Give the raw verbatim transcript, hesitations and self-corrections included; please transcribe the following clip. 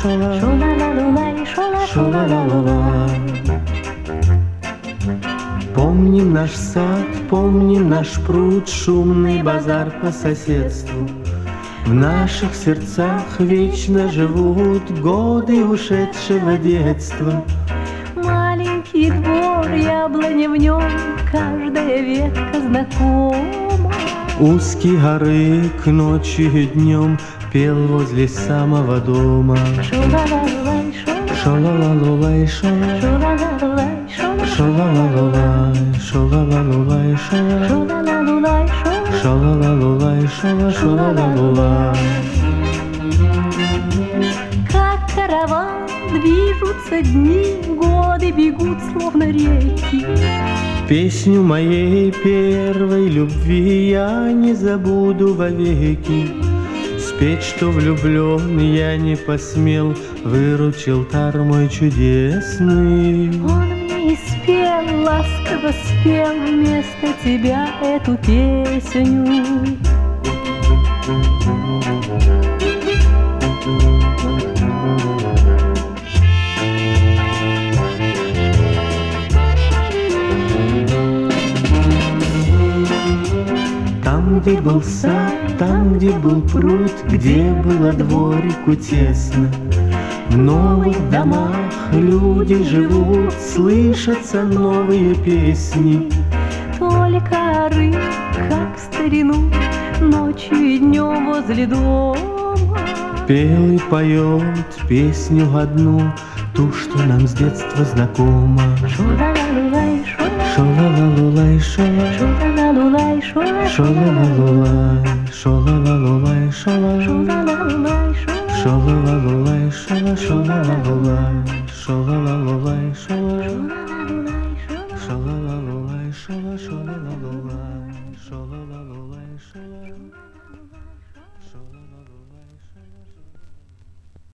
шола, Шо-ла-ла-лу-лай, шо-ла, шола-ла-лу-лай. Помним наш сад, помним наш пруд, шумный базар по соседству. В наших сердцах вечно живут годы ушедшего детства. Маленький двор, яблони в нем, каждая ветка знакома. Узкие горы к ночи и днем пел возле самого дома. Шо-ла-ла-лу-лай, Шола-ла-лу-лай, шола, шо-ла-ла-лу-лай, шо-ла, шола-ла-лу-лай, шола-ла-лу-лай, шола, шо-ла-ла-лу-лай, шо-ла. шола-ла-лу-лай, шола, шола-ла-лу-лай. Как караван движутся дни, годы бегут словно реки. Песню моей первой любви я не забуду вовеки. Спеть, что влюблен я не посмел, выручил тар мой чудесный. Он мне и спел, ласково спел вместо тебя эту песню. Там, где был сад, там, где был пруд, где было дворику тесно, в новых домах люди живут, слышатся новые песни. Только оры, как в старину, ночью и днем возле дома. Пел и поет песню одну, ту, что нам с детства знакома. Шо-ла-ла-лу-лай, шо-ла, Шола-ла-лу-лай, шола, шо-ла-ла-лу-лай, шо-ла, шола-ла-лу-лай, шола-ла-лу-лай, шола, шо-ла-ла-лу-лай, шо-ла. шола-ла-лу-лай, шола, шола-ла-лу-лай, шола-ла-лу-лай, шола, Шо-ла-ла-лу-лай, шо-ла. шола.